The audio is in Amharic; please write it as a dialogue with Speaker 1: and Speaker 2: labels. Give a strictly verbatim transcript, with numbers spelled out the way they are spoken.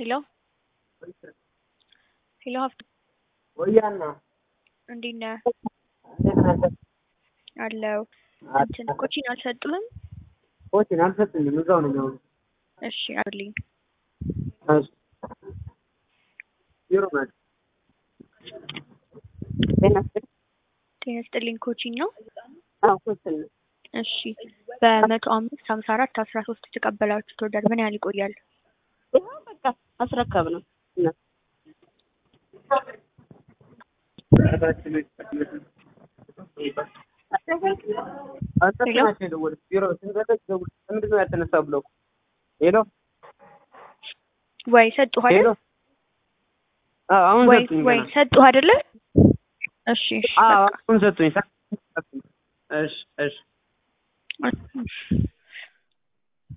Speaker 1: Hello? Hello ሀፍቱ
Speaker 2: ወያና
Speaker 1: እንዴት ነህ?
Speaker 2: እንዴት ነህ?
Speaker 1: አለው እንትን ኮቺን አልሰጡህም?
Speaker 2: ኮቺን አልሰጡኝም እዛው ነው የሚሆነው።
Speaker 1: እሺ አልልኝ።
Speaker 2: እሺ ይሩማል ጤና
Speaker 1: ይስጥልኝ ኮቺን ነው?
Speaker 2: አዎ ኮቺን ነው።
Speaker 1: እሺ በመቶ አምስት ሃምሳ አራት አስራ ሶስት ተቀበላችሁት ኦርደር ምን ያህል ይቆያል?
Speaker 2: ይሄው በቃ አስረከብ ነው እና
Speaker 1: ወይ ሰጡህ አይደል?
Speaker 2: አሁን
Speaker 1: ወይ
Speaker 2: ሰጡኝ
Speaker 1: ወይ ሰጡህ አይደል? እሺ እሺ
Speaker 2: አሁን ሰጡኝ። እሺ እሺ